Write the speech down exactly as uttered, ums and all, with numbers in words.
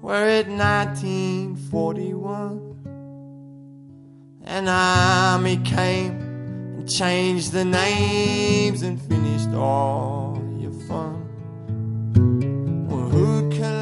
were it nineteen forty-one. An army came and changed the names and finished all your fun. Well, who can